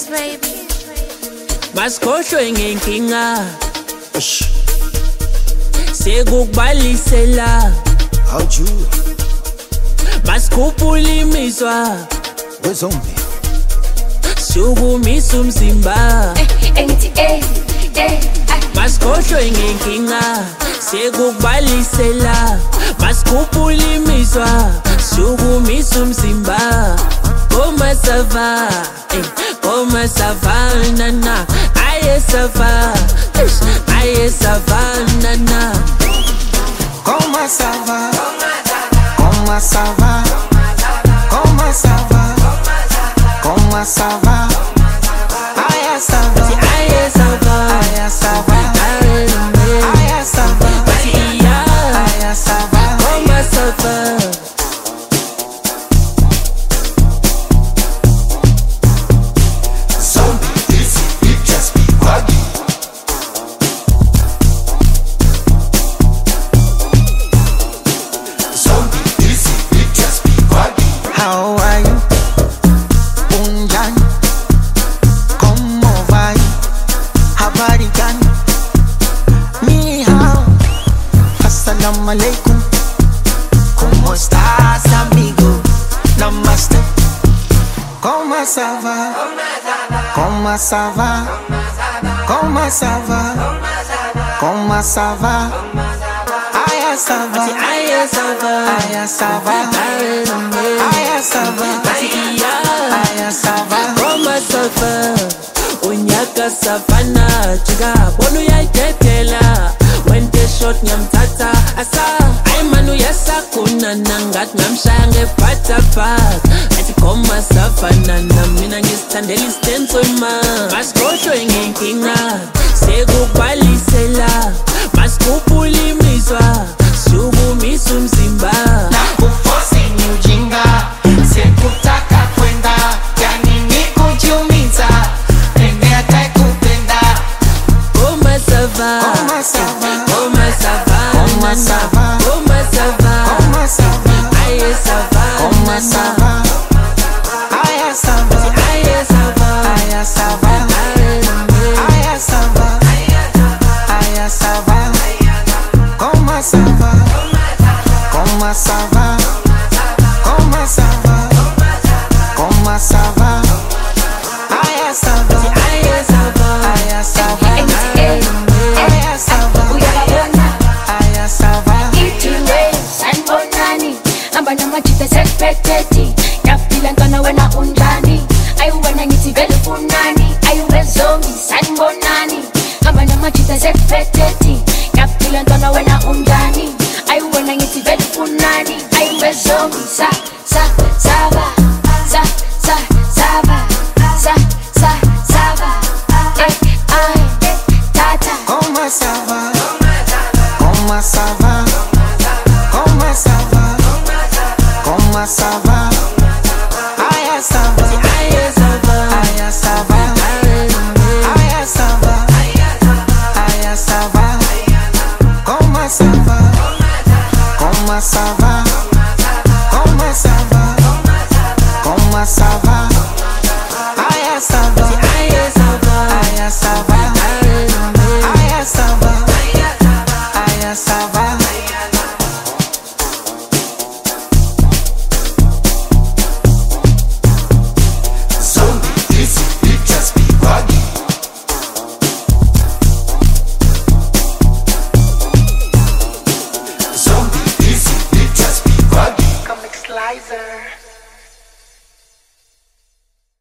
baby. Masikhohlwe ngenkinga sekukubalisela How'd you? Masikhuphula imizwa Wezombi. sukumisa umzimba Masikhohlwe ngenkinga sekukubalisela Masikhuphula imizwa sukumisa umzimba Koma sava Koma savana Aye sava Aye savana Comment ça va? Comment ça va? Comment ça va? Comment ça va? Aïe ça va. Aye sava Aïe ça va. Aïe ça va. Aïe ça va. Koma sava Zombie, easy, it just be buggy. Zombie, easy, it just be buggy. How are you? Unjani? ¿Cómo va? Habari gani? Ni hao. Assalamu alaikum. ¿Cómo estás, amigo? Namaste. ¿Cómo ça va? Comment ça va? Comment ça va? Comment ça va? Aïe ça va. Aye sava Aïe ça va. Aïe ça va. Aïe ça va. Koma sava Unyaka savana Chiga bonu yaithetela Wente shot nyamtata Asa Ay manu yasa kuna nangat Ngamshaya ngepatapat Ati koma savana Na mina ngistandeli istenzo ima Masikhohlwe ngenkinga sekukubalisela Masikhuphula imizwa sukumisa umzimba Nakufosi ni ujinga, sikutaka kwenda, yani ni kujiumiza, pende atakupenda. Koma sava Comment ça va? Koma sava Comment ça va? Koma sava Comment ça va? Aye sava Comment ça va? Aïe ça va. Aye sava Aïe ça va. Aïe ça va. Aïe ça va. Comment ça va? Comment ça va? Comment ça va? Comment ça va? Aïe ça va. Aye sava Aïe ça va. Aïe ça va. Aïe ça va. Sanibonani amba namajita sekuphethe yaphila ntwana wena unjani ayiwena ngithi vele ufunani ayiwe zombi sanibonani amba namajita sekuphethe yaphila ntwana wena unjani ayiwena ngithi vele ufunani ayiwe zombi sava tata Comment ça va? Comment ça va? Comment ça va? Comment ça va? Aïe ça va. Aye sava Aïe ça va. Aïe ça va. Aïe ça va. Comment ça va? Comment ça va? Comment ça va? Comment ça va? Aïe ça va.